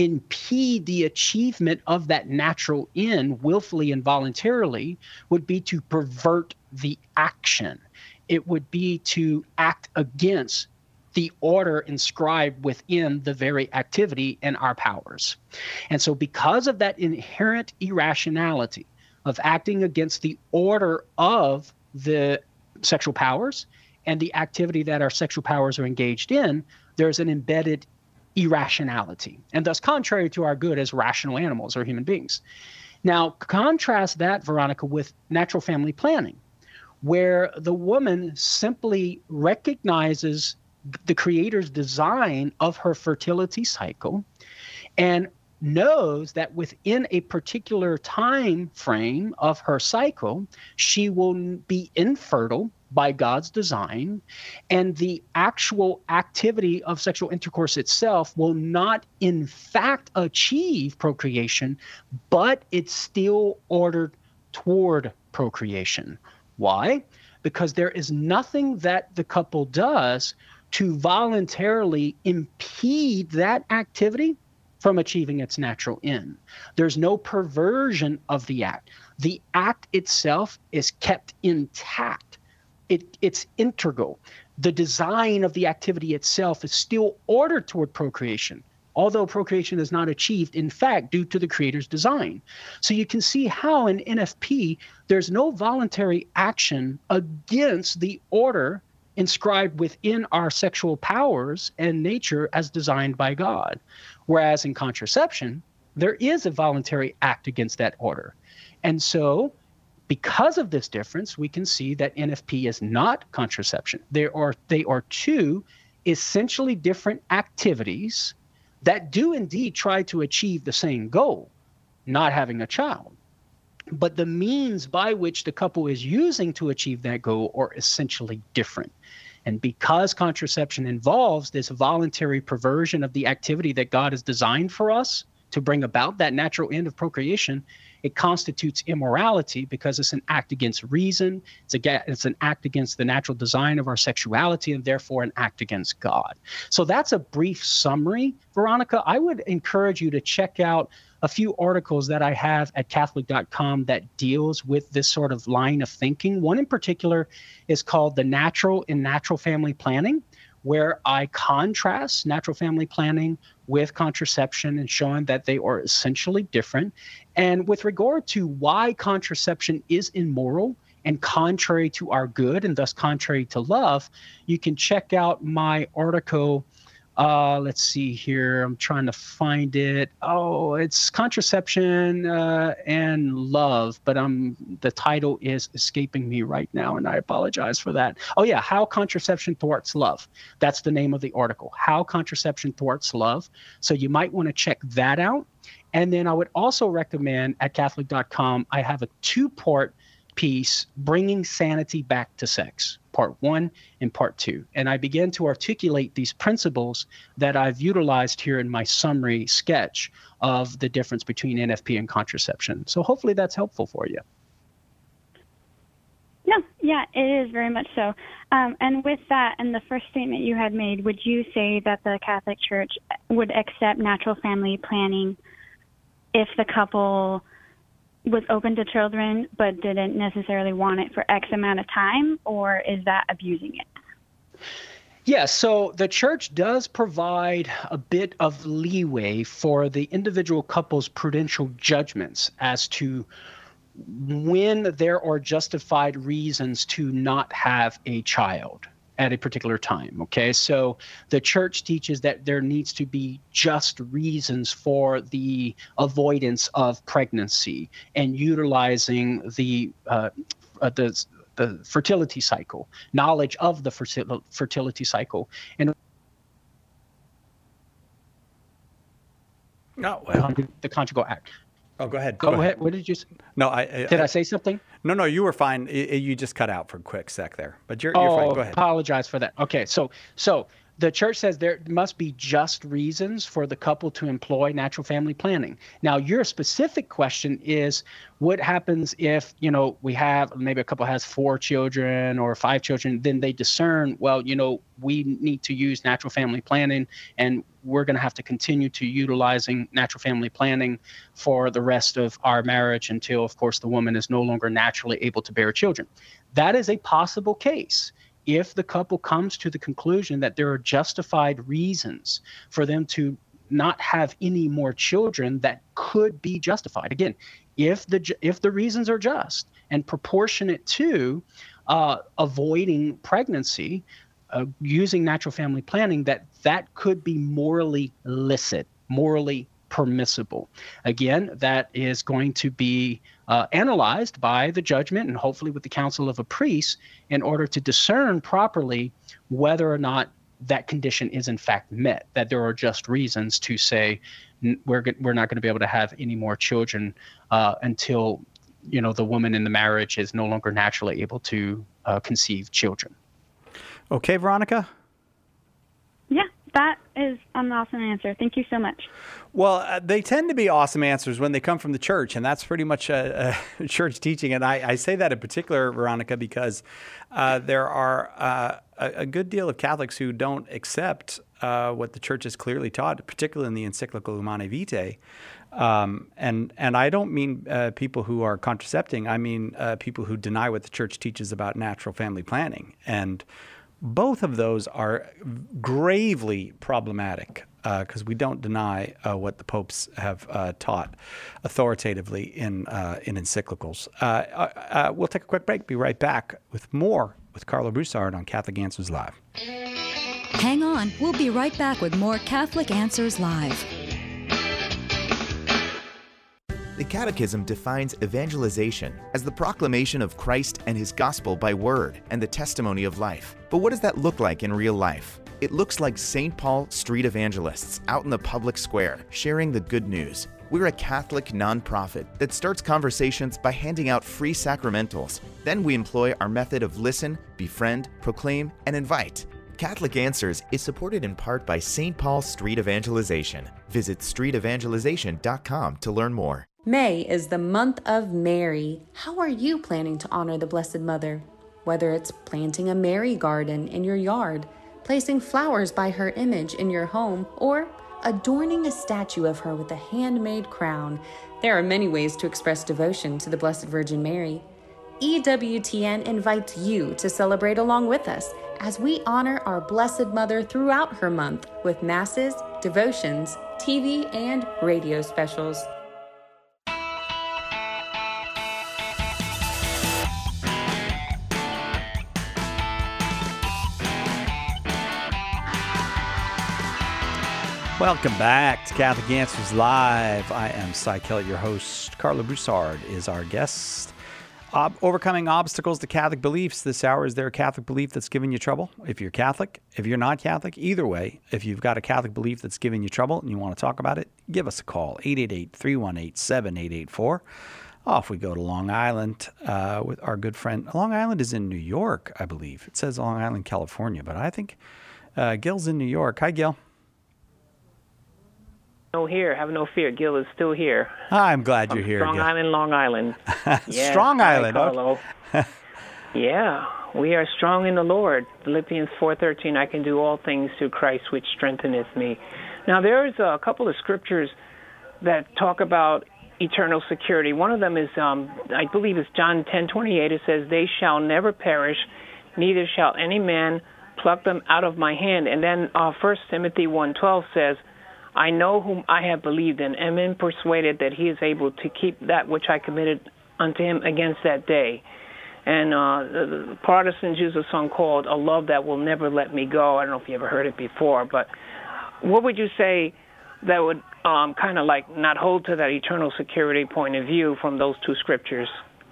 impede the achievement of that natural end willfully and voluntarily would be to pervert the action. It would be to act against the order inscribed within the very activity and our powers. And so because of that inherent irrationality of acting against the order of the sexual powers and the activity that our sexual powers are engaged in, there's an embedded irrationality, and thus contrary to our good as rational animals or human beings. Now, contrast that, Veronica, with natural family planning, where the woman simply recognizes the Creator's design of her fertility cycle and knows that within a particular time frame of her cycle, she will be infertile by God's design, and the actual activity of sexual intercourse itself will not in fact achieve procreation, but it's still ordered toward procreation. Why? Because there is nothing that the couple does to voluntarily impede that activity from achieving its natural end. There's no perversion of the act. The act itself is kept intact. It, it's integral. The design of the activity itself is still ordered toward procreation, although procreation is not achieved, in fact, due to the Creator's design. So you can see how in N F P, there's no voluntary action against the order inscribed within our sexual powers and nature as designed by God. Whereas in contraception, there is a voluntary act against that order. And so because of this difference, we can see that N F P is not contraception. There are, they are two essentially different activities that do indeed try to achieve the same goal, not having a child. But the means by which the couple is using to achieve that goal are essentially different. And because contraception involves this voluntary perversion of the activity that God has designed for us to bring about that natural end of procreation, it constitutes immorality because it's an act against reason, it's, a, it's an act against the natural design of our sexuality, and therefore an act against God. So that's a brief summary, Veronica. I would encourage you to check out a few articles that I have at Catholic dot com that deals with this sort of line of thinking. One in particular is called The Natural in Natural Family Planning, where I contrast natural family planning with contraception and showing that they are essentially different. And with regard to why contraception is immoral and contrary to our good and thus contrary to love, you can check out my article Uh, let's see here. I'm trying to find it. Oh, it's Contraception uh, and Love, but um, the title is escaping me right now, and I apologize for that. Oh, yeah, How Contraception Thwarts Love. That's the name of the article, How Contraception Thwarts Love. So you might want to check that out. And then I would also recommend at Catholic dot com, I have a two-part piece, Bringing Sanity Back to Sex, part one and part two. And I began to articulate these principles that I've utilized here in my summary sketch of the difference between N F P and contraception. So hopefully that's helpful for you. No, yeah, it is very much so. Um, and with that, and the first statement you had made, would you say that the Catholic Church would accept natural family planning if the couple was open to children but didn't necessarily want it for X amount of time, or is that abusing it? Yeah, so the church does provide a bit of leeway for the individual couple's prudential judgments as to when there are justified reasons to not have a child at a particular time. Okay, so the church teaches that there needs to be just reasons for the avoidance of pregnancy and utilizing the uh, uh, the the fertility cycle, knowledge of the fertil- fertility cycle, and oh, well. the conjugal act. Oh, go ahead. Go, go ahead. ahead. What did you say? No, I, I did I, I say something? No, no, you were fine. It, you just cut out for a quick sec there, but you're, oh, you're fine. Go ahead. Apologize for that. Okay, so so the church says there must be just reasons for the couple to employ natural family planning. Now, your specific question is, what happens if, you know, we have maybe a couple has four children or five children, then they discern, well, you know, we need to use natural family planning, and we're going to have to continue to utilizing natural family planning for the rest of our marriage until, of course, the woman is no longer naturally able to bear children. That is a possible case. If the couple comes to the conclusion that there are justified reasons for them to not have any more children that could be justified. Again, if the if the reasons are just and proportionate to uh, avoiding pregnancy, uh, using natural family planning, that that could be morally licit, morally permissible. Again, that is going to be uh, analyzed by the judgment and hopefully with the counsel of a priest in order to discern properly whether or not that condition is in fact met, that there are just reasons to say we're we're not going to be able to have any more children uh, until, you know, the woman in the marriage is no longer naturally able to uh, conceive children. Okay, Veronica? Yeah, that is an awesome answer. Thank you so much. Well, uh, they tend to be awesome answers when they come from the church, and that's pretty much a, a church teaching. And I, I say that in particular, Veronica, because uh, there are uh, a, a good deal of Catholics who don't accept uh, what the church has clearly taught, particularly in the encyclical Humanae Vitae. Um, and and I don't mean uh, people who are contracepting. I mean uh, people who deny what the church teaches about natural family planning. And both of those are gravely problematic because uh, we don't deny uh, what the popes have uh, taught authoritatively in uh, in encyclicals. Uh, uh, we'll take a quick break. Be right back with more with Carla Broussard on Catholic Answers Live. Hang on. We'll be right back with more Catholic Answers Live. The Catechism defines evangelization as the proclamation of Christ and His gospel by word and the testimony of life. But what does that look like in real life? It looks like Saint Paul street evangelists out in the public square sharing the good news. We're a Catholic nonprofit that starts conversations by handing out free sacramentals. Then we employ our method of listen, befriend, proclaim, and invite. Catholic Answers is supported in part by Saint Paul Street Evangelization. Visit street evangelization dot com to learn more. May is the month of Mary. How are you planning to honor the Blessed Mother? Whether it's planting a Mary garden in your yard, placing flowers by her image in your home, or adorning a statue of her with a handmade crown, there are many ways to express devotion to the Blessed Virgin Mary. E W T N invites you to celebrate along with us as we honor our Blessed Mother throughout her month with masses, devotions, T V, and radio specials. Welcome back to Catholic Answers Live. I am Cy Kellett, your host. Carla Broussard is our guest. Ob- overcoming obstacles to Catholic beliefs. This hour, is there a Catholic belief that's giving you trouble? If you're Catholic, if you're not Catholic, either way, if you've got a Catholic belief that's giving you trouble and you want to talk about it, give us a call, eight eight eight, three one eight, seven eight eight four. Off we go to Long Island uh, with our good friend. Long Island is in New York, I believe. It says Long Island, California, but I think uh, Gil's in New York. Hi, Gil. No, here. Have no fear. Gil is still here. I'm glad you're From here. Strong Gil. Island, Long Island. Yeah. Strong Hi, Island. Carlo. Yeah, we are strong in the Lord. Philippians four thirteen. I can do all things through Christ, which strengtheneth me. Now, there's a couple of scriptures that talk about eternal security. One of them is, um, I believe, it's John ten twenty-eight. It says, "They shall never perish, neither shall any man pluck them out of my hand." And then uh, First Timothy one twelve says, "I know whom I have believed, and am in persuaded that he is able to keep that which I committed unto him against that day." And uh, the, the Protestants use a song called "A Love That Will Never Let Me Go." I don't know if you ever heard it before, but what would you say that would um, kind of like not hold to that eternal security point of view from those two scriptures?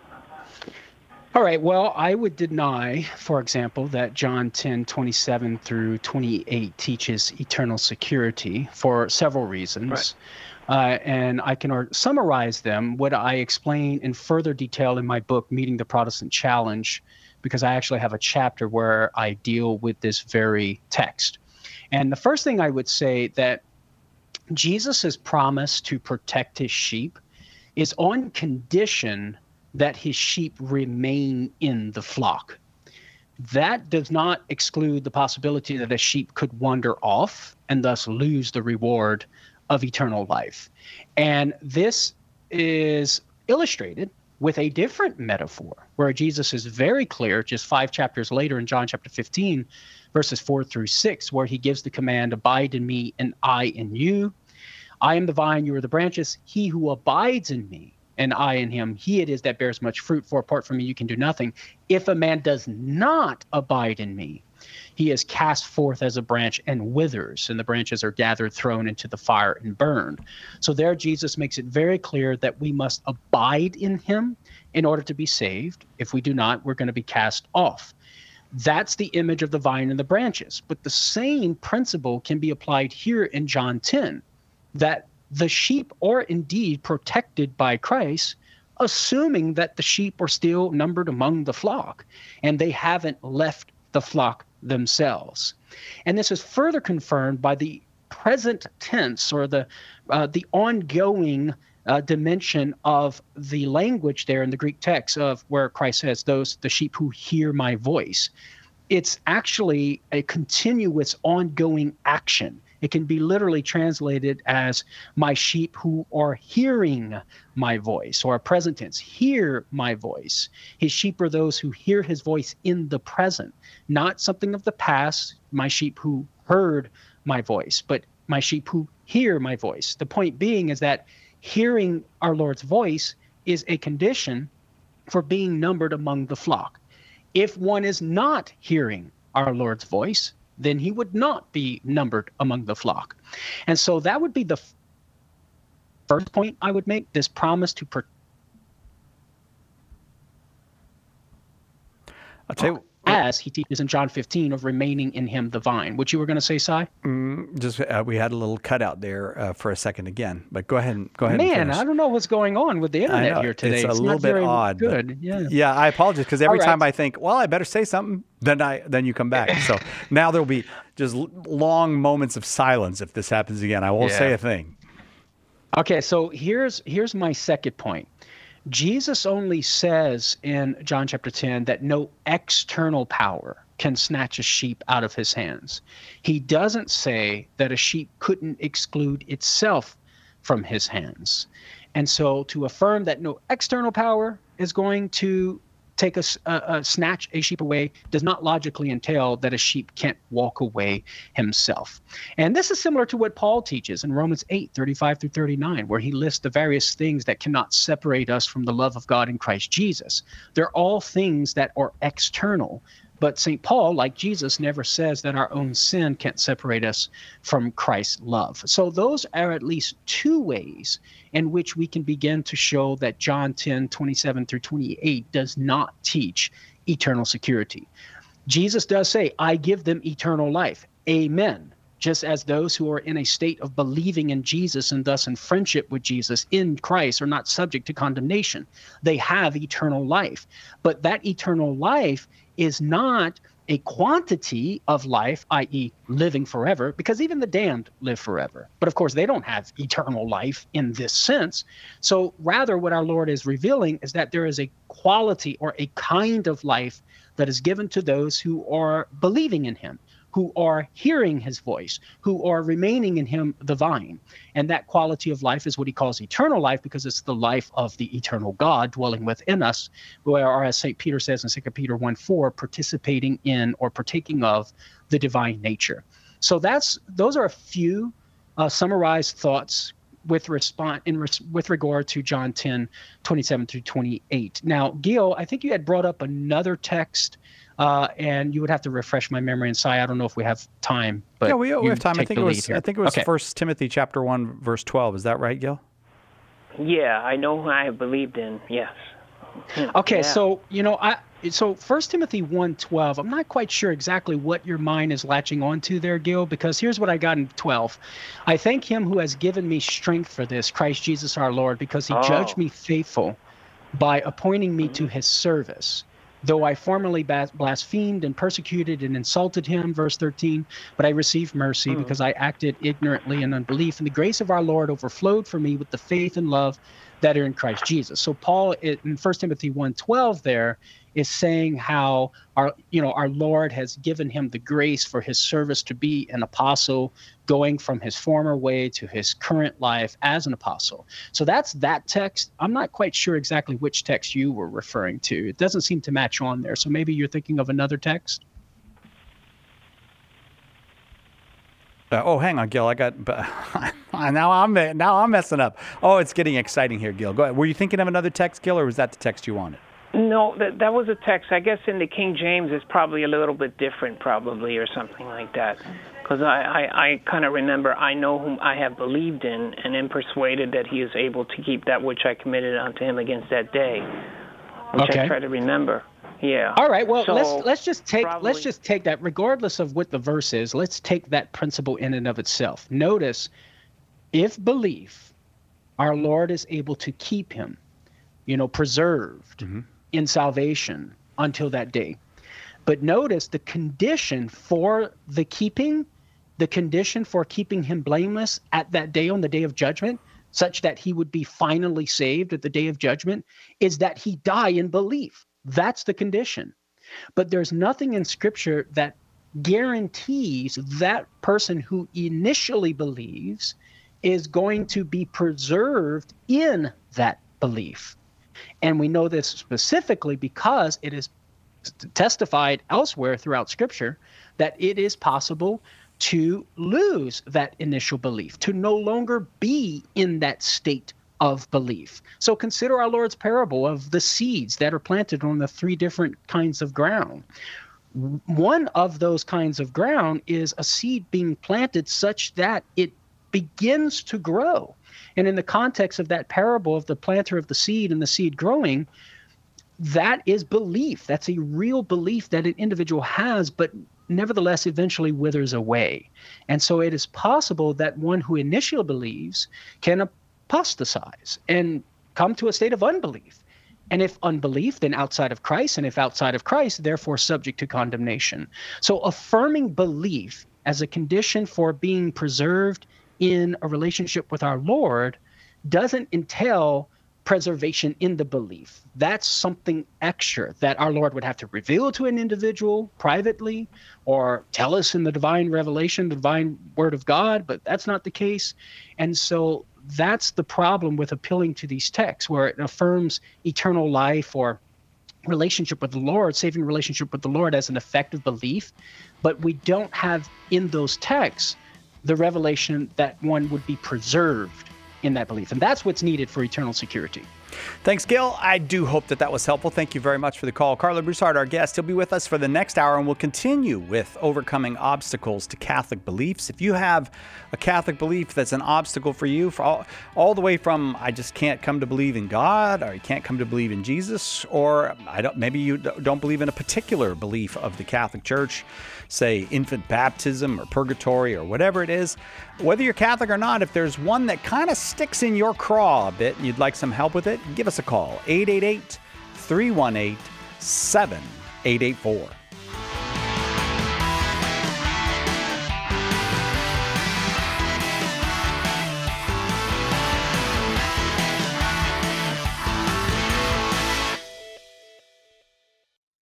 All right. Well, I would deny, for example, that John ten twenty-seven through twenty-eight teaches eternal security for several reasons. Right. Uh, and I can or- summarize them, what I explain in further detail in my book, Meeting the Protestant Challenge, because I actually have a chapter where I deal with this very text. And the first thing I would say that Jesus' promise to protect his sheep is on condition that his sheep remain in the flock. That does not exclude the possibility that a sheep could wander off and thus lose the reward of eternal life. And this is illustrated with a different metaphor where Jesus is very clear just five chapters later in John chapter fifteen, verses four through six, where he gives the command, "Abide in me and I in you. I am the vine, you are the branches. He who abides in me and I in him, he it is that bears much fruit, for apart from me you can do nothing. If a man does not abide in me, he is cast forth as a branch and withers, and the branches are gathered, thrown into the fire, and burned." So there Jesus makes it very clear that we must abide in him in order to be saved. If we do not, we're going to be cast off. That's the image of the vine and the branches. But the same principle can be applied here in John ten, that the sheep are indeed protected by Christ, assuming that the sheep are still numbered among the flock and they haven't left the flock themselves. And this is further confirmed by the present tense, or the uh, the ongoing uh, dimension of the language there in the Greek text, of where Christ says, "Those the sheep who hear my voice." It's actually a continuous, ongoing action. It can be literally translated as "my sheep who are hearing my voice," or a present tense, "hear my voice." His sheep are those who hear his voice in the present, not something of the past, "my sheep who heard my voice," but "my sheep who hear my voice." The point being is that hearing our Lord's voice is a condition for being numbered among the flock. If one is not hearing our Lord's voice, then he would not be numbered among the flock. And so that would be the f- first point I would make, this promise to protect. I'll tell you, as he teaches in John fifteen of remaining in him, the vine. What you were going to say, Cy? Mm, just uh, we had a little cutout there uh, for a second again, but go ahead and go ahead. Man, and I don't know what's going on with the internet here today. It's a it's little not bit very odd. Good. Yeah. Yeah, I apologize because every All right. time I think, well, I better say something, then I then you come back. So now there'll be just l- long moments of silence if this happens again. I won't Yeah. say a thing. Okay, so here's here's my second point. Jesus only says in John chapter ten that no external power can snatch a sheep out of his hands. He doesn't say that a sheep couldn't exclude itself from his hands. And so to affirm that no external power is going to take a, uh, uh, snatch a sheep away does not logically entail that a sheep can't walk away himself. And this is similar to what Paul teaches in Romans eight, thirty-five through thirty-nine, where he lists the various things that cannot separate us from the love of God in Christ Jesus. They're all things that are external, But Saint Paul, like Jesus, never says that our own sin can't separate us from Christ's love. So those are at least two ways in which we can begin to show that John ten, twenty-seven through twenty-eight does not teach eternal security. Jesus does say, I give them eternal life. Amen. Just as those who are in a state of believing in Jesus and thus in friendship with Jesus in Christ are not subject to condemnation. They have eternal life. But that eternal life is not a quantity of life, that is living forever, because even the damned live forever. But of course, they don't have eternal life in this sense. So rather, what our Lord is revealing is that there is a quality or a kind of life that is given to those who are believing in him, who are hearing his voice, who are remaining in him, the vine. And that quality of life is what he calls eternal life, because it's the life of the eternal God dwelling within us, or as Saint Peter says in Second Peter one four, participating in or partaking of the divine nature. So that's those are a few uh, summarized thoughts with response in res- with regard to John ten, twenty-seven through twenty-eight. Now, Gil, I think you had brought up another text, uh, and you would have to refresh my memory. And Si, I don't know if we have time, but yeah, we, we have time. I think it was. Here. I think it was okay. First Timothy chapter one, verse twelve. Is that right, Gil? Yeah, I know who I have believed in. Yes. Okay, yeah. so you know, I so First Timothy one twelve. I'm not quite sure exactly what your mind is latching onto there, Gil, because here's what I got in twelve. I thank him who has given me strength for this, Christ Jesus our Lord, because he oh. judged me faithful by appointing me to his service. Though I formerly blasphemed and persecuted and insulted him, verse thirteen, but I received mercy mm-hmm. because I acted ignorantly in unbelief, and the grace of our Lord overflowed for me with the faith and love that are in Christ Jesus. So Paul in First Timothy one twelve there is saying how our you know our Lord has given him the grace for his service to be an apostle, going from his former way to his current life as an apostle. So that's that text. I'm not quite sure exactly which text you were referring to. It doesn't seem to match on there. So maybe you're thinking of another text. Uh, oh, hang on, Gil. I got now. I'm now I'm messing up. Oh, it's getting exciting here, Gil. Go ahead. Were you thinking of another text, Gil, or was that the text you wanted? No, that that was a text. I guess in the King James it's probably a little bit different, probably, or something like that. Because I, I, I kind of remember, I know whom I have believed in, and am persuaded that he is able to keep that which I committed unto him against that day. Which okay. I try to remember. Yeah. All right. Well, so let's let's just take probably, let's just take that, regardless of what the verse is. Let's take that principle in and of itself. Notice, if belief, our Lord is able to keep him, you know, preserved mm-hmm. in salvation until that day. But notice the condition for the keeping, the condition for keeping him blameless at that day, on the day of judgment, such that he would be finally saved at the day of judgment, is that he die in belief. That's the condition. But there's nothing in Scripture that guarantees that person who initially believes is going to be preserved in that belief. And we know this specifically because it is testified elsewhere throughout Scripture that it is possible to lose that initial belief, to no longer be in that state of belief. So consider our Lord's parable of the seeds that are planted on the three different kinds of ground. One of those kinds of ground is a seed being planted such that it begins to grow. And in the context of that parable of the planter of the seed and the seed growing, that is belief. That's a real belief that an individual has, but nevertheless eventually withers away. And so it is possible that one who initially believes can apostatize and come to a state of unbelief. And if unbelief, then outside of Christ, and if outside of Christ, therefore subject to condemnation. So affirming belief as a condition for being preserved in a relationship with our Lord doesn't entail preservation in the belief. That's something extra that our Lord would have to reveal to an individual privately or tell us in the divine revelation, the divine word of God, but that's not the case. And so that's the problem with appealing to these texts, where it affirms eternal life or relationship with the Lord, saving relationship with the Lord as an effective belief, but we don't have in those texts the revelation that one would be preserved in that belief. And that's what's needed for eternal security. Thanks, Gil. I do hope that that was helpful. Thank you very much for the call. Carla Broussard, our guest, he'll be with us for the next hour, and we'll continue with overcoming obstacles to Catholic beliefs. If you have a Catholic belief that's an obstacle for you, for all, all the way from I just can't come to believe in God, or you can't come to believe in Jesus, or I don't, maybe you don't believe in a particular belief of the Catholic Church, say infant baptism or purgatory or whatever it is, whether you're Catholic or not, if there's one that kind of sticks in your craw a bit and you'd like some help with it, give us a call, eight eight eight, three one eight, seven eight eight four.